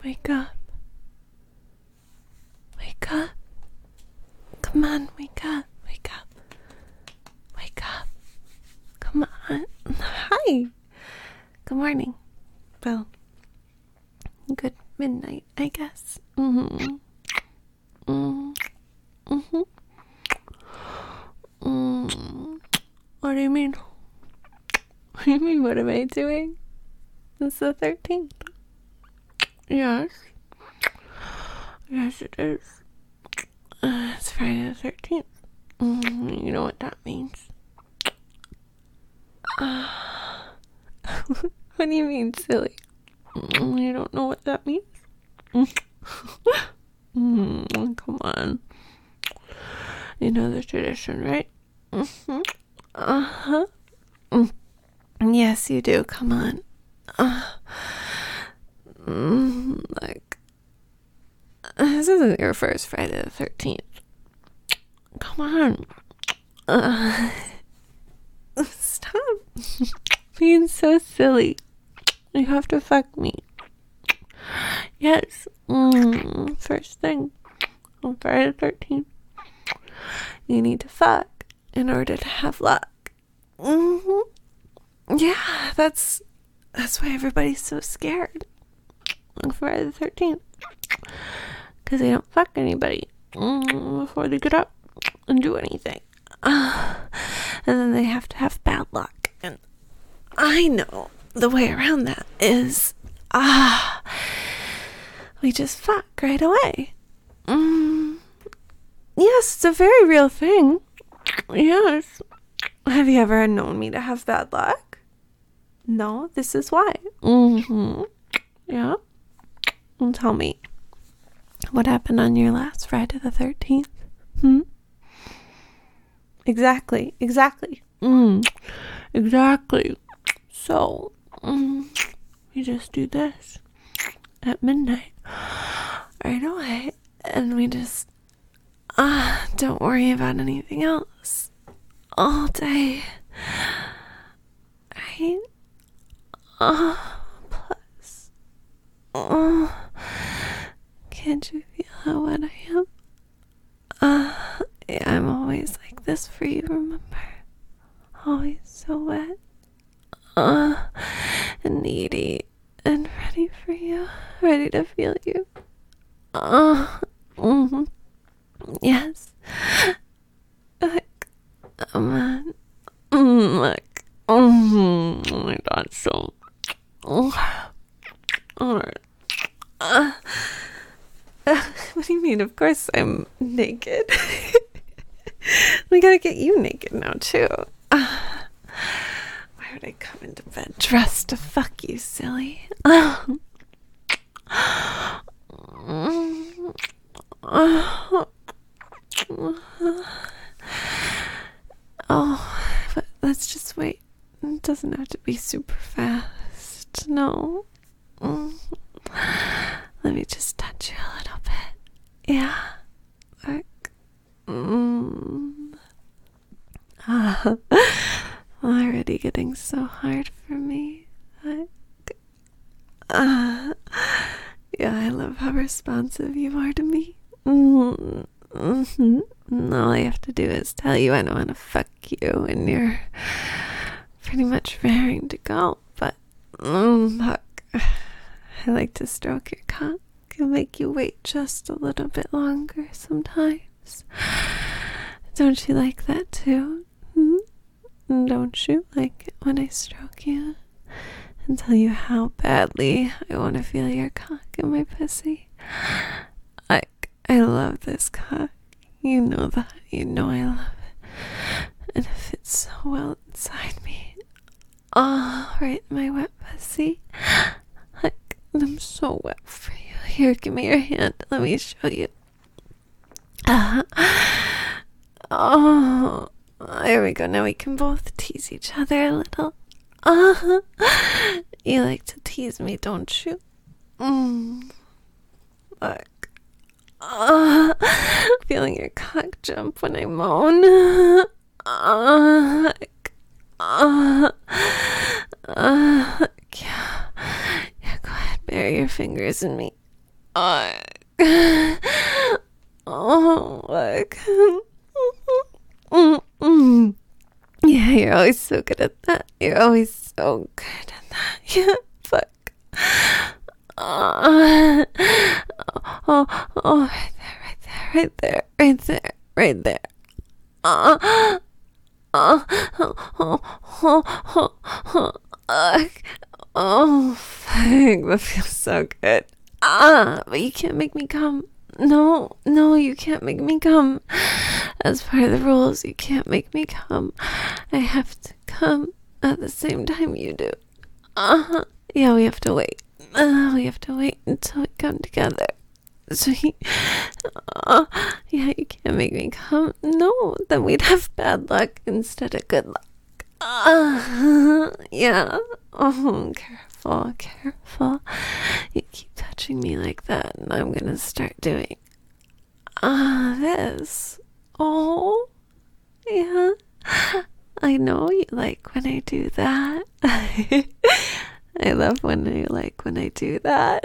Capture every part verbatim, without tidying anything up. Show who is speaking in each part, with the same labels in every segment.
Speaker 1: Wake up. Wake up. Come on, wake up. Wake up. Wake up. Come on. Hi. Good morning. Well, good midnight, I guess. Mm-hmm. Mm-hmm. Mm-hmm. Mm. What do you mean? What do you mean, what am I doing? It's the thirteenth. Yes. Yes, it is. Uh, it's Friday the thirteenth. Mm, you know what that means. Uh, what do you mean, silly? Mm, you don't know what that means? Mm, come on. You know the tradition, right? Mm-hmm. Uh-huh. Mm. Yes, you do. Come on. Uh, mm, like, this isn't your first Friday the thirteenth. Come on. Uh, stop being so silly. You have to fuck me. Yes. Mm, first thing on Friday the thirteenth. You need to fuck in order to have luck. Mm-hmm. Yeah, that's that's why everybody's so scared on Friday the thirteenth. Because they don't fuck anybody mm, before they get up and do anything. Uh, and then they have to have bad luck. And I know the way around that is, ah, uh, we just fuck right away. Mm. Yes, it's a very real thing. Yes. Have you ever known me to have bad luck? No, this is why. Mm-hmm. Yeah. And tell me, what happened on your last Friday the thirteenth? Hmm? Exactly. Exactly. Mm. Exactly. So, mm, we just do this at midnight. Right away. And we just Ah, uh, don't worry about anything else all day. Right? Uh, plus, uh, can't you feel how wet I am? Uh, yeah, I'm always like this for you, remember? Always so wet. Uh, and needy and ready for you. Ready to feel you. Uh, mm-hmm. Yes. Like, come on. Mm, like, mm, oh my god, so. Oh. Alright. Uh, uh, what do you mean? Of course I'm naked. We gotta get you naked now, too. Uh, why would I come into bed dressed to fuck you, silly? Uh, mm, uh, Oh, but let's just wait. It doesn't have to be super fast. No. Mm. Let me just touch you a little bit. Yeah. Like, mm. Ah, already getting so hard for me. Like, uh, yeah, I love how responsive you are to me. Mm. Mm-hmm. All I have to do is tell you I don't want to fuck you, and you're pretty much raring to go. But, mm, fuck. I like to stroke your cock and make you wait just a little bit longer sometimes. Don't you like that too? Hmm? Don't you like it when I stroke you and tell you how badly I want to feel your cock in my pussy? I I love this cock. You know that. You know I love it. And it fits so well inside me. Oh, right in my wet pussy. Like, I'm so wet for you. Here, give me your hand. Let me show you. Uh, oh, there we go. Now we can both tease each other a little. Uh, you like to tease me, don't you? Mm. Like, Uh, feeling your cock jump when I moan. Uh, uh, uh, yeah. Yeah, go ahead. Bury your fingers in me. Uh, oh, like, mm, mm. Yeah, you're always so good at that. You're always so good at that. Yeah, fuck. Uh, oh, oh, right there, right there, right there, right there, right there. Uh, uh, oh, oh, oh, oh, oh, uh, oh, fuck, that feels so good. Ah, but you can't make me come. No, no, you can't make me come. As part of the rules, you can't make me come. I have to come at the same time you do. Uh-huh. Yeah, we have to wait. Uh, we have to wait until we come together. So, you, uh, yeah, you can't make me come. No, then we'd have bad luck instead of good luck. Uh, yeah. Oh, careful, careful. You keep touching me like that, and I'm gonna start doing ah uh, this. Oh, yeah. I know you like when I do that. I love when I like when I do that.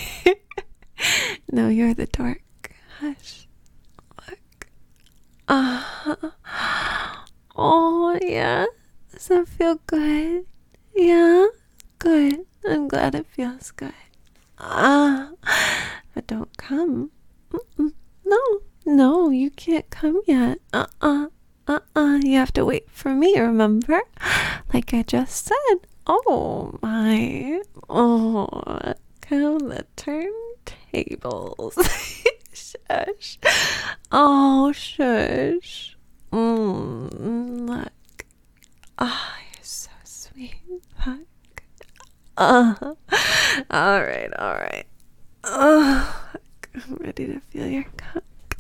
Speaker 1: No, you're the dork. Hush. Look. Uh, oh, yeah. Does that feel good? Yeah? Good. I'm glad it feels good. Ah, but don't come. Mm-mm. No, no, you can't come yet. Uh-uh. Uh-uh. You have to wait for me, remember? Like I just said. Oh, my. Oh, count the turntables. Shush. Oh, shush. Mm, look. Ah, oh, you're so sweet. Fuck. Uh, all right, all right. Oh, I'm ready to feel your cock.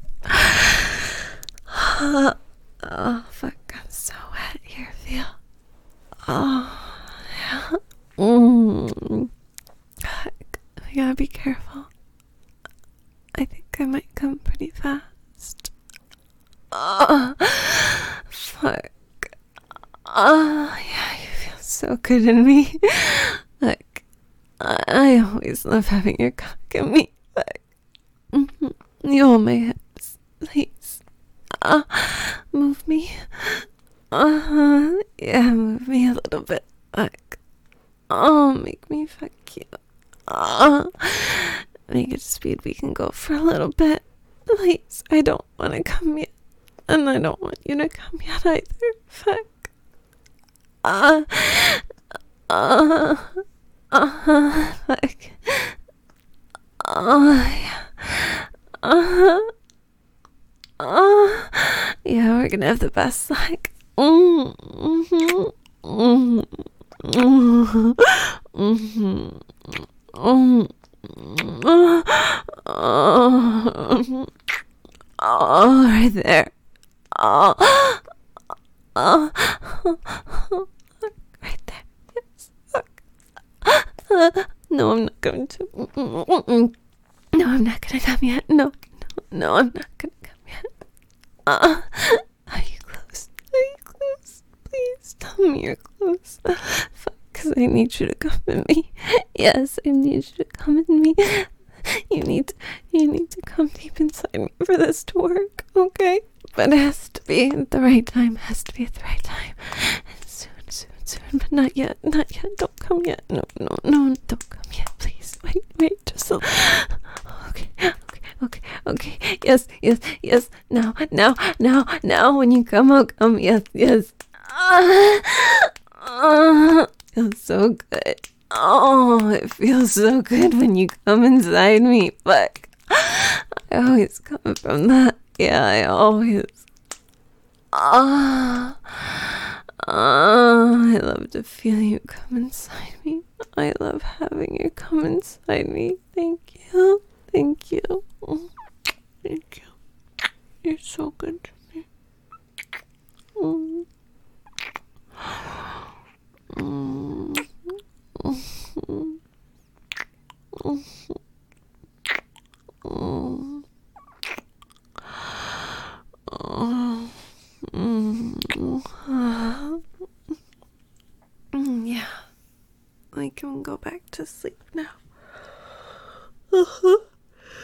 Speaker 1: Oh, fuck, I'm so wet. Here, feel. Oh, yeah. Mm. Fuck, I gotta be careful. I think I might come pretty fast. Oh, fuck. Oh, yeah, you feel so good in me. Like, I, I always love having your cock in me. Like, mm-hmm. You hold my hips, please. Uh, move me. Uh-huh. Yeah, move me a little bit. Like, oh, make me fuck you. Uh, make it a speed we can go for a little bit. Please, I don't want to come yet. And I don't want you to come yet either. Fuck. Uh, uh, uh, like, uh, yeah, uh, uh, yeah, we're gonna have the best, like, mm, mm-hmm, mm-hmm, mm-hmm, mm-hmm, mm-hmm, oh, oh, right there, oh, oh, right there, yes, uh, no, I'm not going to, no, I'm not gonna come yet, no, no, no, I'm not gonna come yet, uh, are you close, are you close, please tell me you're close, because I need you to come in me, yes, I need you to come in me, you need, to, you need to come deep inside me for this to work, okay, but it has to be at the right time, it has to be at the right time, and soon, soon, soon, but not yet, not yet, don't come yet, no, no, no, don't come yet, please, wait, wait, just a, okay, okay, okay, okay, yes, yes, yes, now, now, now, now, when you come, I'll come, yes, yes, uh, uh, feels so good, oh, it feels so good when you come inside me, fuck, I always come from that, yeah, I always, ah, oh, I love to feel you come inside me. I love having you come inside me. Thank you. Thank you. Thank you. You're so good to me. Mm. Mm. Mm. Mm. Oh. Mm. Mm, yeah, I can go back to sleep now. Uh-huh.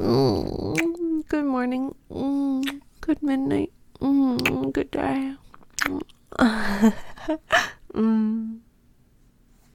Speaker 1: Mm, good morning. Mm, good midnight. Mm, good day. Mm.